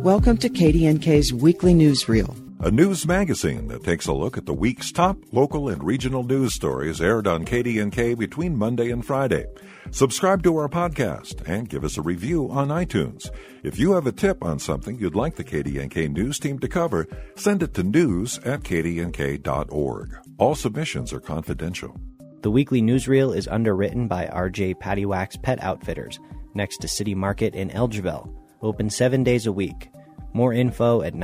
Welcome to KDNK's Weekly Newsreel, a news magazine that takes a look at the week's top local and regional news stories aired on KDNK between Monday and Friday. Subscribe to our podcast and give us a review on iTunes. If you have a tip on something you'd like the KDNK news team to cover, send it to news@kdnk.org. All submissions are confidential. The Weekly Newsreel is underwritten by R.J. Paddywhack's Pet Outfitters, next to City Market in Elgeville. Open 7 days a week. More info at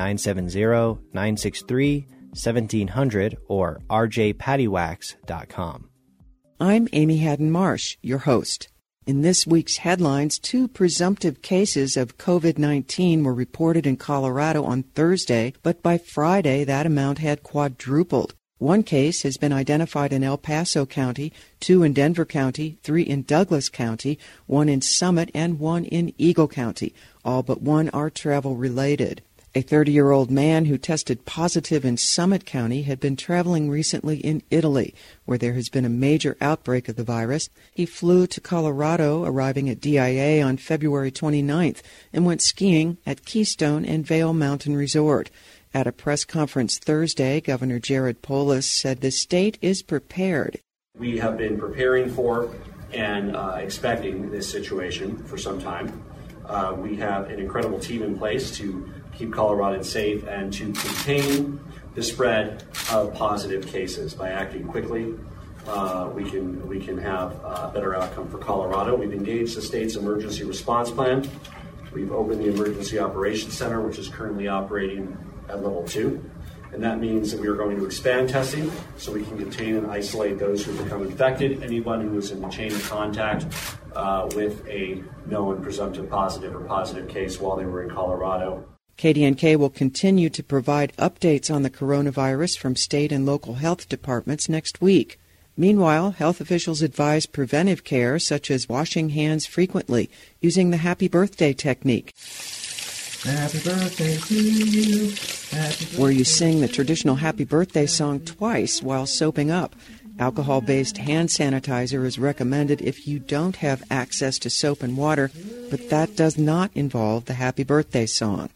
970-963-1700 or rjpaddywhacks.com. I'm Amy Haddon-Marsh, your host. In this week's headlines, 2 presumptive cases of COVID-19 were reported in Colorado on Thursday, but by Friday that amount had quadrupled. 1 case has been identified in El Paso County, 2 in Denver County, 3 in Douglas County, 1 in Summit, and 1 in Eagle County. All but 1 are travel-related. A 30-year-old man who tested positive in Summit County had been traveling recently in Italy, where there has been a major outbreak of the virus. He flew to Colorado, arriving at DIA on February 29th, and went skiing at Keystone and Vail Mountain Resort. At a press conference Thursday, Governor Jared Polis said the state is prepared. We have been preparing for and expecting this situation for some time. We have an incredible team in place to keep Coloradans safe and to contain the spread of positive cases. By acting quickly, we can have a better outcome for Colorado. We've engaged the state's emergency response plan. We've opened the Emergency Operations Center, which is currently operating at level 2. And that means that we are going to expand testing so we can contain and isolate those who have become infected, anyone who is in the chain of contact with a known presumptive positive or positive case while they were in Colorado. KDNK will continue to provide updates on the coronavirus from state and local health departments next week. Meanwhile, health officials advise preventive care such as washing hands frequently using the happy birthday technique, Happy birthday to you. where you sing the traditional happy birthday song twice while soaping up. Alcohol-based hand sanitizer is recommended if you don't have access to soap and water, but that does not involve the happy birthday song.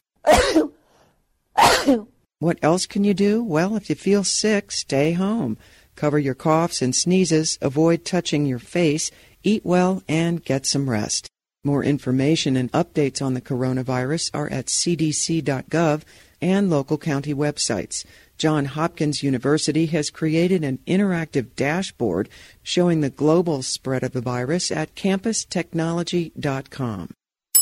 What else can you do? Well, if you feel sick, stay home. Cover your coughs and sneezes, avoid touching your face, eat well, and get some rest. More information and updates on the coronavirus are at cdc.gov and local county websites. Johns Hopkins University has created an interactive dashboard showing the global spread of the virus at campustechnology.com.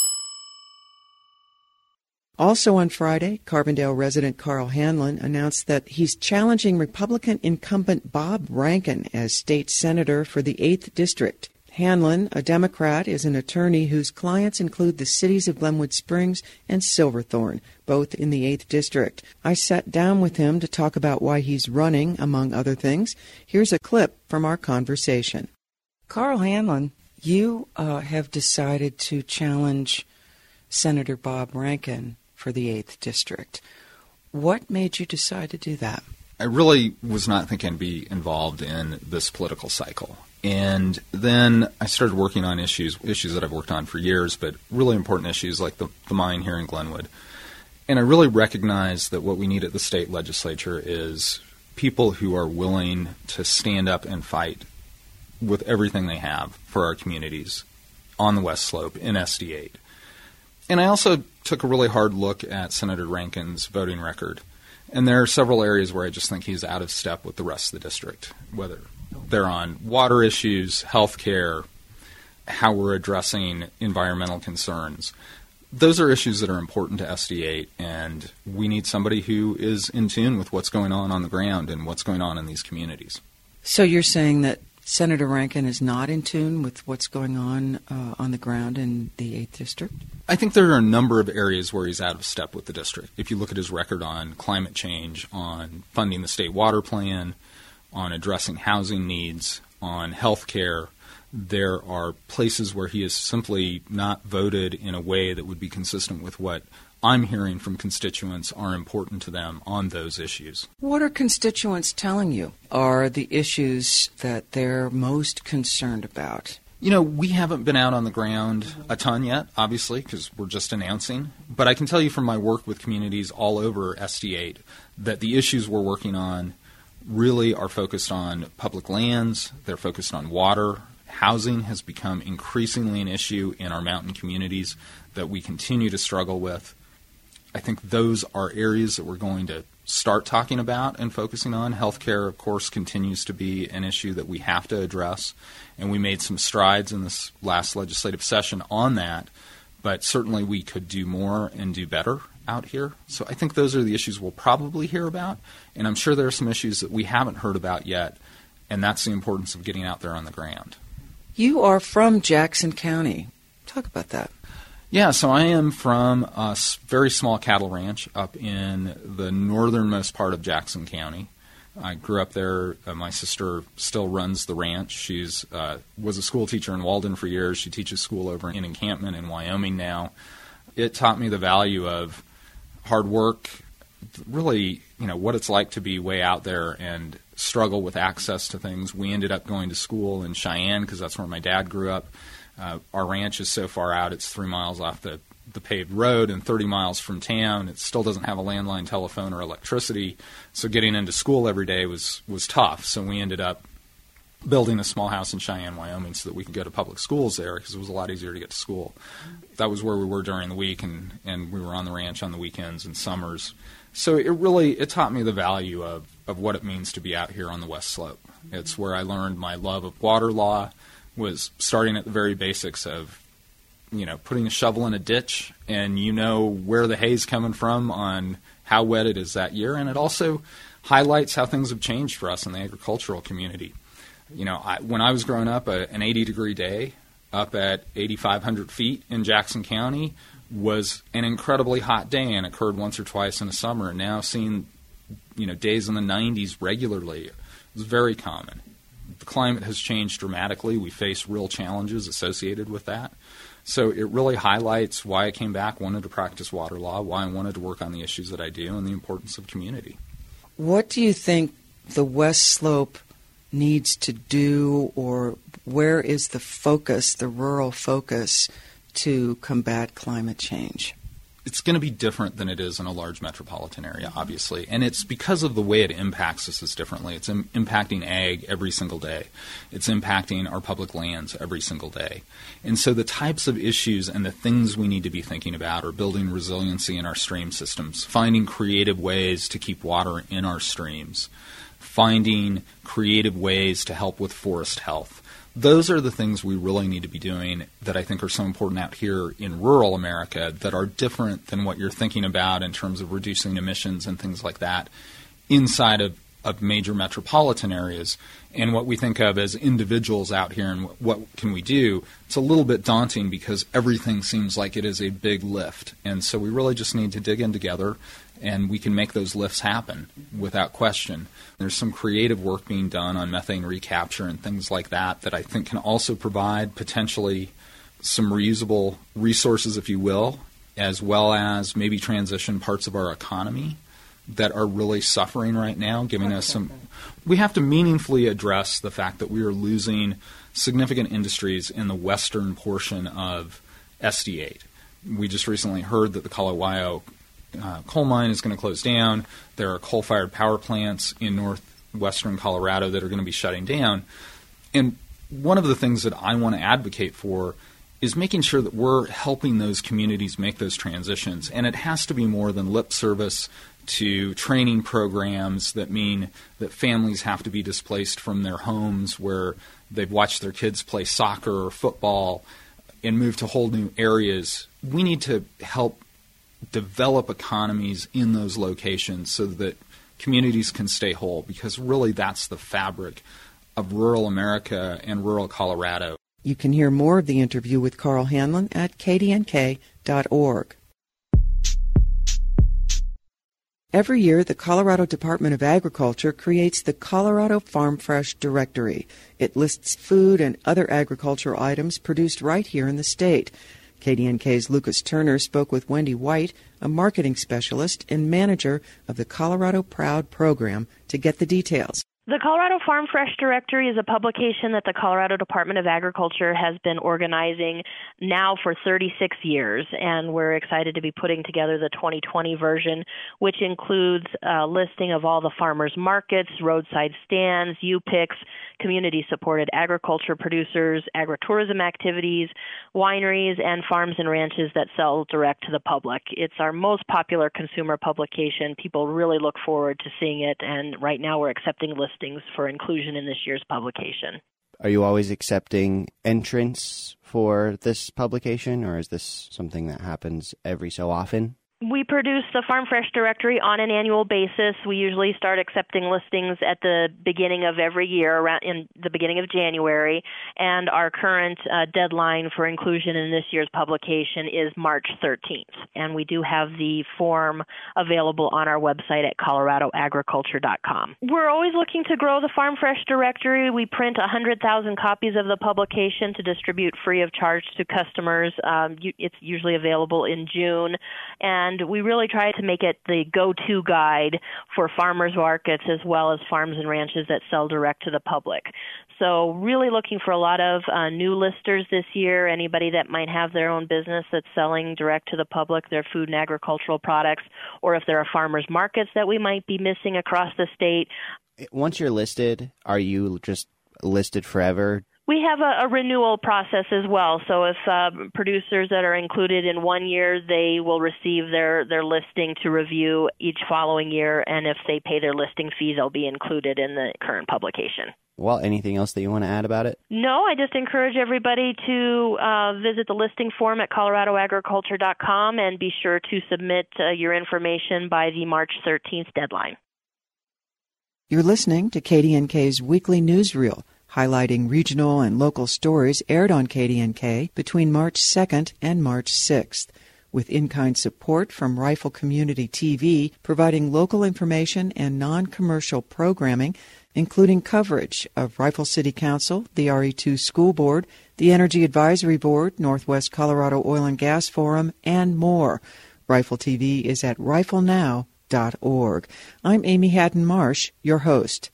Also on Friday, Carbondale resident Carl Hanlon announced that he's challenging Republican incumbent Bob Rankin as state senator for the 8th District. Hanlon, a Democrat, is an attorney whose clients include the cities of Glenwood Springs and Silverthorne, both in the 8th District. I sat down with him to talk about why he's running, among other things. Here's a clip from our conversation. Carl Hanlon, you have decided to challenge Senator Bob Rankin for the 8th District. What made you decide to do that? I really was not thinking I'd be involved in this political cycle. And then I started working on issues that I've worked on for years, but really important issues like the mine here in Glenwood. And I really recognized that what we need at the state legislature is people who are willing to stand up and fight with everything they have for our communities on the West Slope in SD8. And I also took a really hard look at Senator Rankin's voting record. And there are several areas where I just think he's out of step with the rest of the district, whether they're on water issues, health care, how we're addressing environmental concerns. Those are issues that are important to SD8, and we need somebody who is in tune with what's going on the ground and what's going on in these communities. So you're saying that Senator Rankin is not in tune with what's going on the ground in the 8th District? I think there are a number of areas where he's out of step with the district. If you look at his record on climate change, on funding the state water plan, on addressing housing needs, on health care, there are places where he has simply not voted in a way that would be consistent with what I'm hearing from constituents are important to them on those issues. What are constituents telling you are the issues that they're most concerned about We haven't been out on the ground a ton yet, obviously, because we're just announcing. But I can tell you from my work with communities all over SD8 that the issues we're working on really are focused on public lands. They're focused on water. Housing has become increasingly an issue in our mountain communities that we continue to struggle with. I think those are areas that we're going to start talking about and focusing on. Healthcare, of course, continues to be an issue that we have to address, and we made some strides in this last legislative session on that, but certainly we could do more and do better out here. So I think those are the issues we'll probably hear about, and I'm sure there are some issues that we haven't heard about yet, and that's the importance of getting out there on the ground. You are from Jackson County. Talk about that. Yeah, so I am from a very small cattle ranch up in the northernmost part of Jackson County. I grew up there. My sister still runs the ranch. She's was a school teacher in Walden for years. She teaches school over in Encampment in Wyoming now. It taught me the value of hard work, really, what it's like to be way out there and struggle with access to things. We ended up going to school in Cheyenne because that's where my dad grew up. Our ranch is so far out, it's 3 miles off the paved road and 30 miles from town. It still doesn't have a landline telephone or electricity, so getting into school every day was tough. So we ended up building a small house in Cheyenne, Wyoming, so that we could go to public schools there because it was a lot easier to get to school. That was where we were during the week, and we were on the ranch on the weekends and summers. So it taught me the value of what it means to be out here on the West Slope. It's where I learned my love of water law, was starting at the very basics of, putting a shovel in a ditch and where the hay's coming from on how wet it is that year. And it also highlights how things have changed for us in the agricultural community. When I was growing up, an 80-degree day up at 8,500 feet in Jackson County was an incredibly hot day and occurred once or twice in a summer. And now seeing, days in the 90s regularly is very common. The climate has changed dramatically. We face real challenges associated with that. So it really highlights why I came back, wanted to practice water law, why I wanted to work on the issues that I do, and the importance of community. What do you think the West Slope needs to do, or where is the focus, the rural focus, to combat climate change? It's going to be different than it is in a large metropolitan area, obviously. And it's because of the way it impacts us is differently. It's impacting ag every single day. It's impacting our public lands every single day. And so the types of issues and the things we need to be thinking about are building resiliency in our stream systems, finding creative ways to keep water in our streams, finding creative ways to help with forest health. Those are the things we really need to be doing that I think are so important out here in rural America that are different than what you're thinking about in terms of reducing emissions and things like that inside of major metropolitan areas. And what we think of as individuals out here and what can we do, it's a little bit daunting because everything seems like it is a big lift. And so we really just need to dig in together, and we can make those lifts happen without question. There's some creative work being done on methane recapture and things like that I think can also provide potentially some reusable resources, if you will, as well as maybe transition parts of our economy that are really suffering right now, giving us some... We have to meaningfully address the fact that we are losing significant industries in the western portion of SD8. We just recently heard that the Kalawao coal mine is going to close down. There are coal-fired power plants in northwestern Colorado that are going to be shutting down. And one of the things that I want to advocate for is making sure that we're helping those communities make those transitions. And it has to be more than lip service to training programs that mean that families have to be displaced from their homes where they've watched their kids play soccer or football and move to whole new areas. We need to help develop economies in those locations so that communities can stay whole, because really that's the fabric of rural America and rural Colorado. You can hear more of the interview with Carl Hanlon at kdnk.org. Every year, the Colorado Department of Agriculture creates the Colorado Farm Fresh Directory. It lists food and other agricultural items produced right here in the state. KDNK's Lucas Turner spoke with Wendy White, a marketing specialist and manager of the Colorado Proud program, to get the details. The Colorado Farm Fresh Directory is a publication that the Colorado Department of Agriculture has been organizing now for 36 years, and we're excited to be putting together the 2020 version, which includes a listing of all the farmers markets, roadside stands, U-Picks, community-supported agriculture producers, agritourism activities, wineries, and farms and ranches that sell direct to the public. It's our most popular consumer publication. People really look forward to seeing it, and right now we're accepting listings for inclusion in this year's publication. Are you always accepting entrants for this publication, or is this something that happens every so often? We produce the Farm Fresh Directory on an annual basis. We usually start accepting listings at the beginning of every year, around in the beginning of January, and our current deadline for inclusion in this year's publication is March 13th. And we do have the form available on our website at coloradoagriculture.com. We're always looking to grow the Farm Fresh Directory. We print 100,000 copies of the publication to distribute free of charge to customers. It's usually available in June, and we really try to make it the go-to guide for farmers markets as well as farms and ranches that sell direct to the public. So really looking for a lot of new listers this year, anybody that might have their own business that's selling direct to the public, their food and agricultural products, or if there are farmers markets that we might be missing across the state. Once you're listed, are you just listed forever? We have a renewal process as well. So if producers that are included in 1 year, they will receive their listing to review each following year. And if they pay their listing fee, they'll be included in the current publication. Well, anything else that you want to add about it? No, I just encourage everybody to visit the listing form at coloradoagriculture.com and be sure to submit your information by the March 13th deadline. You're listening to KDNK's Weekly Newsreel, highlighting regional and local stories aired on KDNK between March 2nd and March 6th, with in-kind support from Rifle Community TV, providing local information and non-commercial programming, including coverage of Rifle City Council, the RE2 School Board, the Energy Advisory Board, Northwest Colorado Oil and Gas Forum, and more. Rifle TV is at riflenow.org. I'm Amy Haddon-Marsh, your host.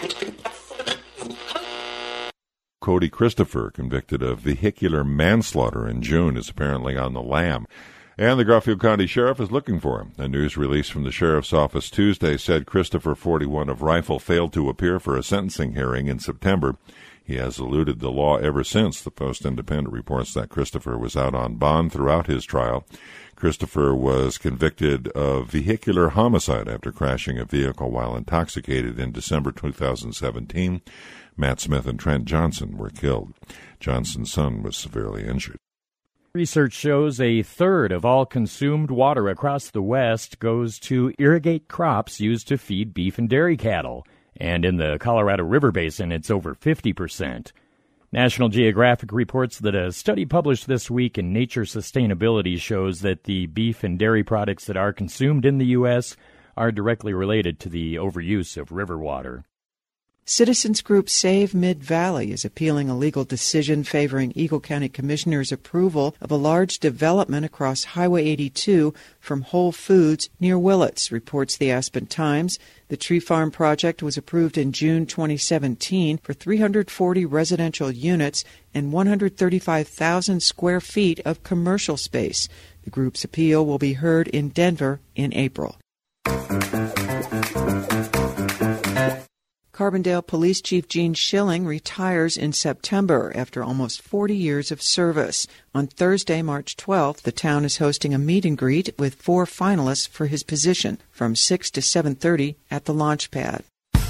Cody Christopher, convicted of vehicular manslaughter in June, is apparently on the lam. And the Garfield County Sheriff is looking for him. A news release from the Sheriff's Office Tuesday said Christopher, 41, of Rifle, failed to appear for a sentencing hearing in September. He has eluded the law ever since. The Post-Independent reports that Christopher was out on bond throughout his trial. Christopher was convicted of vehicular homicide after crashing a vehicle while intoxicated in December 2017. Matt Smith and Trent Johnson were killed. Johnson's son was severely injured. Research shows a third of all consumed water across the West goes to irrigate crops used to feed beef and dairy cattle. And in the Colorado River Basin, it's over 50%. National Geographic reports that a study published this week in Nature Sustainability shows that the beef and dairy products that are consumed in the U.S. are directly related to the overuse of river water. Citizens group Save Mid-Valley is appealing a legal decision favoring Eagle County Commissioners' approval of a large development across Highway 82 from Whole Foods near Willits, reports the Aspen Times. The tree farm project was approved in June 2017 for 340 residential units and 135,000 square feet of commercial space. The group's appeal will be heard in Denver in April. Carbondale Police Chief Gene Schilling retires in September after almost 40 years of service. On Thursday, March 12th, the town is hosting a meet and greet with 4 finalists for his position from 6 to 7:30 at the launch pad.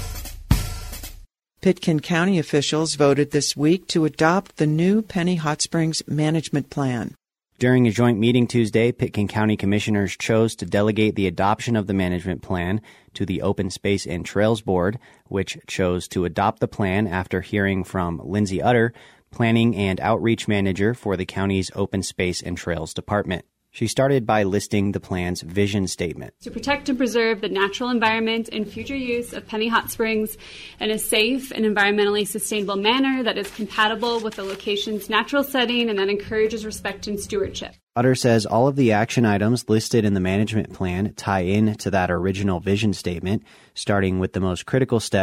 Pitkin County officials voted this week to adopt the new Penny Hot Springs management plan. During a joint meeting Tuesday, Pitkin County Commissioners chose to delegate the adoption of the management plan to the Open Space and Trails Board, which chose to adopt the plan after hearing from Lindsay Utter, Planning and Outreach Manager for the county's Open Space and Trails Department. She started by listing the plan's vision statement. To protect and preserve the natural environment and future use of Penny Hot Springs in a safe and environmentally sustainable manner that is compatible with the location's natural setting and that encourages respect and stewardship. Utter says all of the action items listed in the management plan tie in to that original vision statement, starting with the most critical step,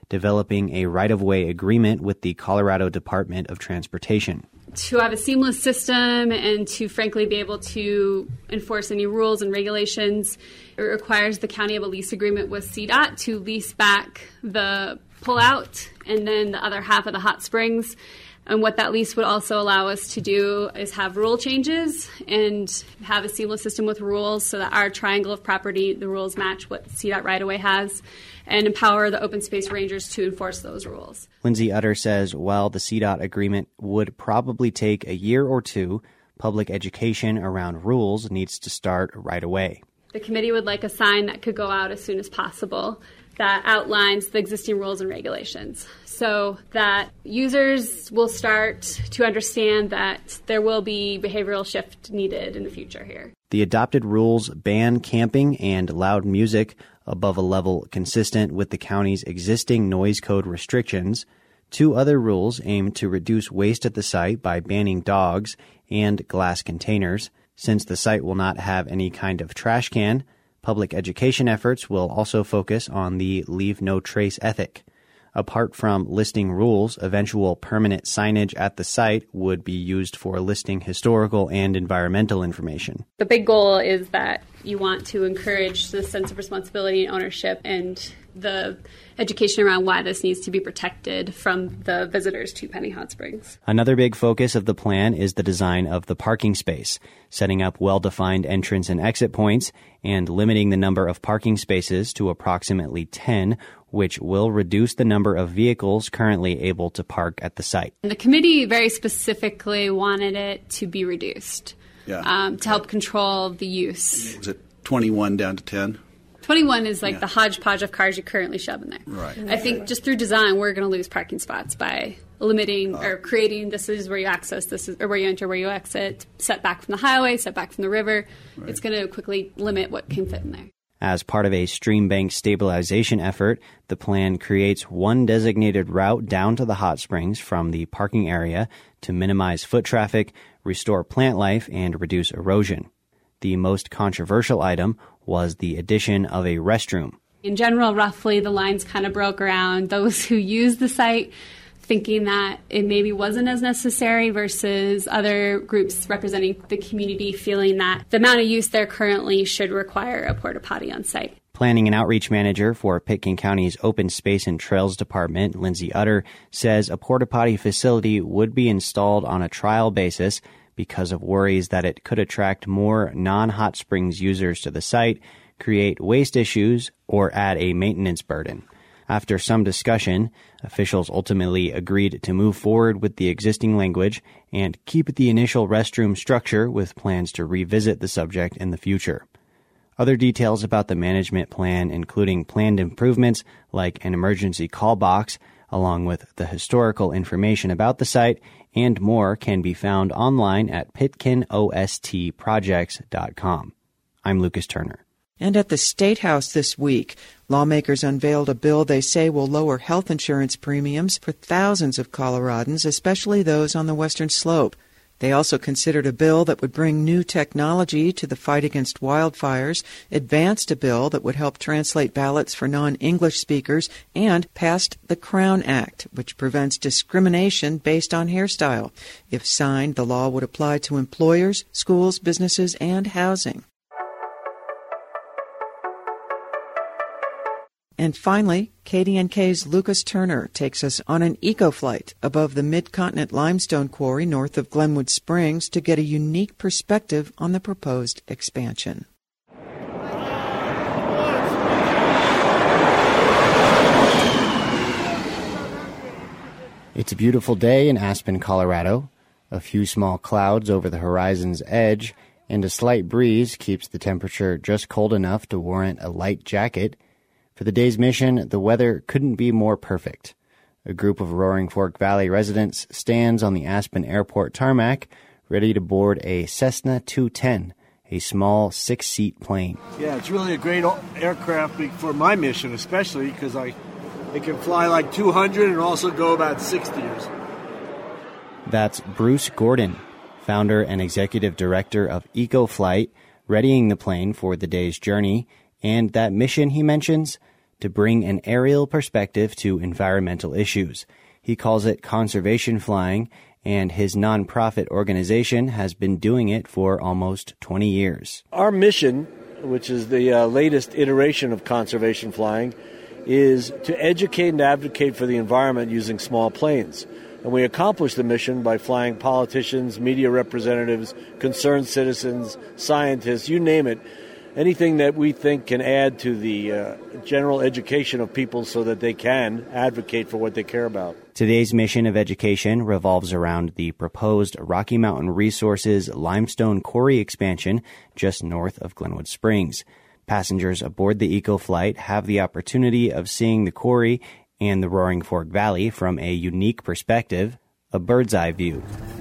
developing a right-of-way agreement with the Colorado Department of Transportation. To have a seamless system and to frankly be able to enforce any rules and regulations, it requires the county have a lease agreement with CDOT to lease back the pullout and then the other half of the hot springs. And what that lease would also allow us to do is have rule changes and have a seamless system with rules so that our triangle of property, the rules match what CDOT right-of-way has, and empower the open space rangers to enforce those rules. Lindsay Utter says while the CDOT agreement would probably take a year or two, public education around rules needs to start right away. The committee would like a sign that could go out as soon as possible that outlines the existing rules and regulations so that users will start to understand that there will be behavioral shift needed in the future here. The adopted rules ban camping and loud music above a level consistent with the county's existing noise code restrictions. 2 other rules aim to reduce waste at the site by banning dogs and glass containers. Since the site will not have any kind of trash can, public education efforts will also focus on the leave no trace ethic. Apart from listing rules, eventual permanent signage at the site would be used for listing historical and environmental information. The big goal is that you want to encourage the sense of responsibility and ownership and the education around why this needs to be protected from the visitors to Penny Hot Springs. Another big focus of the plan is the design of the parking space, setting up well-defined entrance and exit points and limiting the number of parking spaces to approximately 10, which will reduce the number of vehicles currently able to park at the site. And the committee very specifically wanted it to be reduced to help control the use. Was it 21 down to 10? 21 is like the hodgepodge of cars you currently shove in there. Right. I think just through design, we're going to lose parking spots by limiting or creating this is where you access, this is or where you enter, where you exit, set back from the highway, set back from the river. Right. It's going to quickly limit what can fit in there. As part of a stream bank stabilization effort, the plan creates one designated route down to the hot springs from the parking area to minimize foot traffic, restore plant life, and reduce erosion. The most controversial item was the addition of a restroom. In general, roughly, the lines kind of broke around those who use the site, thinking that it maybe wasn't as necessary versus other groups representing the community feeling that the amount of use there currently should require a porta potty on site. Planning and outreach manager for Pitkin County's Open Space and Trails Department, Lindsay Utter, says a porta potty facility would be installed on a trial basis because of worries that it could attract more non-hot springs users to the site, create waste issues, or add a maintenance burden. After some discussion, officials ultimately agreed to move forward with the existing language and keep the initial restroom structure with plans to revisit the subject in the future. Other details about the management plan, including planned improvements like an emergency call box, along with the historical information about the site and more, can be found online at pitkinostprojects.com. I'm Lucas Turner. And at the State House this week, lawmakers unveiled a bill they say will lower health insurance premiums for thousands of Coloradans, especially those on the Western Slope. They also considered a bill that would bring new technology to the fight against wildfires, advanced a bill that would help translate ballots for non-English speakers, and passed the Crown Act, which prevents discrimination based on hairstyle. If signed, the law would apply to employers, schools, businesses, and housing. And finally, KDNK's Lucas Turner takes us on an eco-flight above the Mid-Continent Limestone Quarry north of Glenwood Springs to get a unique perspective on the proposed expansion. It's a beautiful day in Aspen, Colorado. A few small clouds over the horizon's edge, and a slight breeze keeps the temperature just cold enough to warrant a light jacket. For the day's mission, the weather couldn't be more perfect. A group of Roaring Fork Valley residents stands on the Aspen Airport tarmac, ready to board a Cessna 210, a small 6-seat plane. Yeah, it's really a great aircraft for my mission, especially because it can fly like 200 and also go about 60 or so. That's Bruce Gordon, founder and executive director of EcoFlight, readying the plane for the day's journey. And that mission, he mentions, to bring an aerial perspective to environmental issues. He calls it conservation flying, and his nonprofit organization has been doing it for almost 20 years. Our mission, which is the latest iteration of conservation flying, is to educate and advocate for the environment using small planes. And we accomplish the mission by flying politicians, media representatives, concerned citizens, scientists, you name it, anything that we think can add to the general education of people so that they can advocate for what they care about. Today's mission of education revolves around the proposed Rocky Mountain Resources limestone quarry expansion just north of Glenwood Springs. Passengers aboard the EcoFlight have the opportunity of seeing the quarry and the Roaring Fork Valley from a unique perspective, a bird's eye view.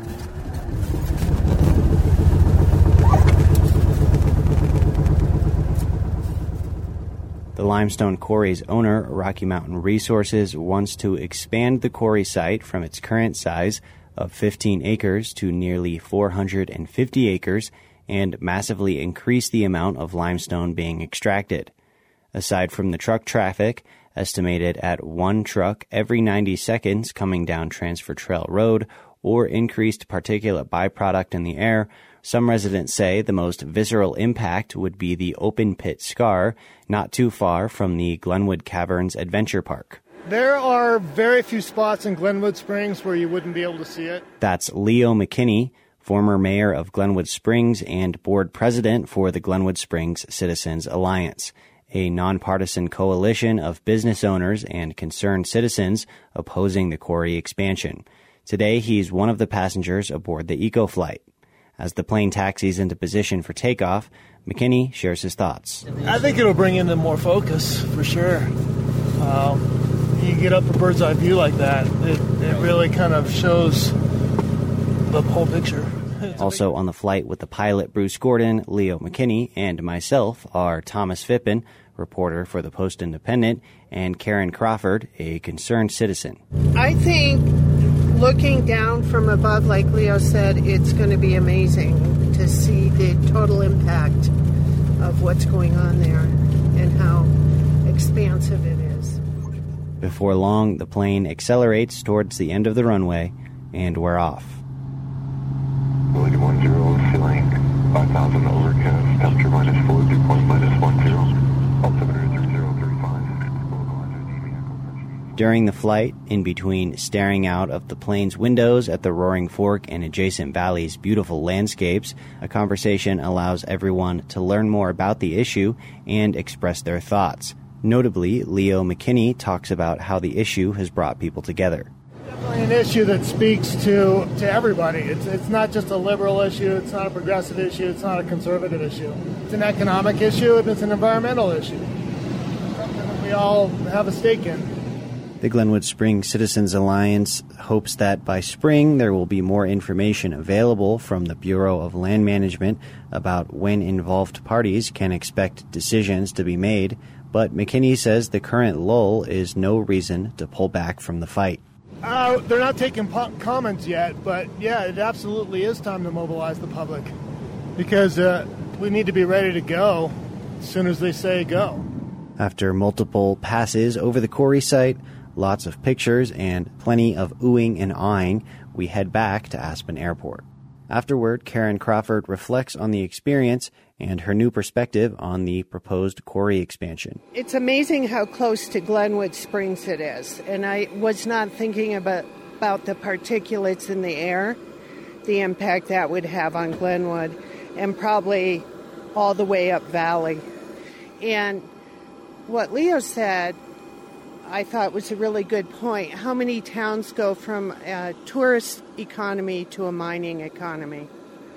The limestone quarry's owner, Rocky Mountain Resources, wants to expand the quarry site from its current size of 15 acres to nearly 450 acres and massively increase the amount of limestone being extracted. Aside from the truck traffic, estimated at one truck every 90 seconds coming down Transfer Trail Road, or increased particulate byproduct in the air, some residents say the most visceral impact would be the open pit scar not too far from the Glenwood Caverns Adventure Park. There are very few spots in Glenwood Springs where you wouldn't be able to see it. That's Leo McKinney, former mayor of Glenwood Springs and board president for the Glenwood Springs Citizens Alliance, a nonpartisan coalition of business owners and concerned citizens opposing the quarry expansion. Today, he's one of the passengers aboard the EcoFlight. As the plane taxis into position for takeoff, McKinney shares his thoughts. I think it'll bring in more focus, for sure. You get up a bird's eye view like that, it really kind of shows the whole picture. Also on the flight with the pilot Bruce Gordon, Leo McKinney, and myself are Thomas Phippen, reporter for the Post-Independent, and Karen Crawford, a concerned citizen. I think looking down from above, like Leo said, it's going to be amazing to see the total impact of what's going on there and how expansive it is. Before long, the plane accelerates towards the end of the runway, and we're off. Boeing 10, ceiling 5,000 overcast, temperature -4, dew point -10, altimeter 3035. During the flight, in between staring out of the plane's windows at the Roaring Fork and adjacent valleys' beautiful landscapes, a conversation allows everyone to learn more about the issue and express their thoughts. Notably, Leo McKinney talks about how the issue has brought people together. Definitely an issue that speaks to everybody. It's not just a liberal issue, it's not a progressive issue, it's not a conservative issue. It's an economic issue and it's an environmental issue. Something that we all have a stake in. The Glenwood Springs Citizens Alliance hopes that by spring there will be more information available from the Bureau of Land Management about when involved parties can expect decisions to be made, but McKinney says the current lull is no reason to pull back from the fight. They're not taking comments yet, but yeah, it absolutely is time to mobilize the public because we need to be ready to go as soon as they say go. After multiple passes over the quarry site, lots of pictures, and plenty of oohing and aahing, we head back to Aspen Airport. Afterward, Karen Crawford reflects on the experience and her new perspective on the proposed quarry expansion. It's amazing how close to Glenwood Springs it is, and I was not thinking about the particulates in the air, the impact that would have on Glenwood, and probably all the way up valley. And what Leo said, I thought was a really good point. How many towns go from a tourist economy to a mining economy?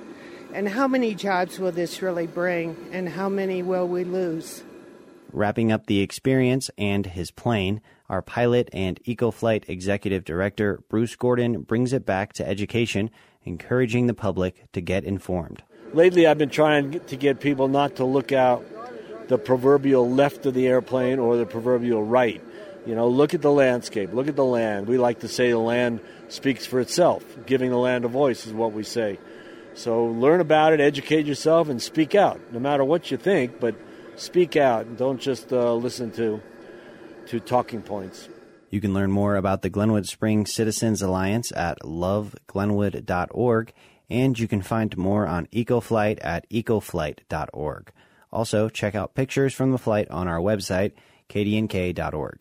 And how many jobs will this really bring? And how many will we lose? Wrapping up the experience and his plane, our pilot and EcoFlight executive director, Bruce Gordon, brings it back to education, encouraging the public to get informed. Lately, I've been trying to get people not to look out the proverbial left of the airplane or the proverbial right. You know, look at the landscape, look at the land. We like to say the land speaks for itself. Giving the land a voice is what we say. So learn about it, educate yourself, and speak out. No matter what you think, but speak out and don't just listen to to talking points. You can learn more about the Glenwood Springs Citizens Alliance at loveglenwood.org, and you can find more on EcoFlight at ecoflight.org. Also, check out pictures from the flight on our website, kdnk.org.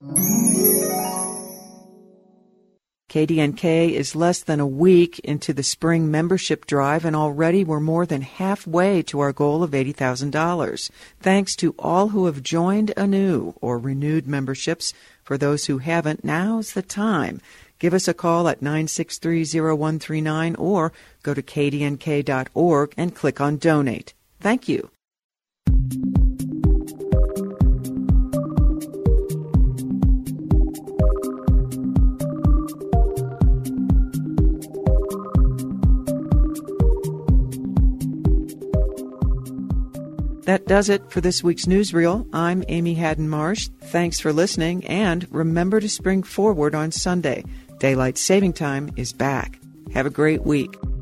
KDNK is less than a week into the spring membership drive, and already we're more than halfway to our goal of $80,000. Thanks to all who have joined anew or renewed memberships. For those who haven't, now's the time. Give us a call at 963-0139 or go to kdnk.org and click on Donate. Thank you. That does it for this week's newsreel. I'm Amy Haddon-Marsh. Thanks for listening, and remember to spring forward on Sunday. Daylight saving time is back. Have a great week.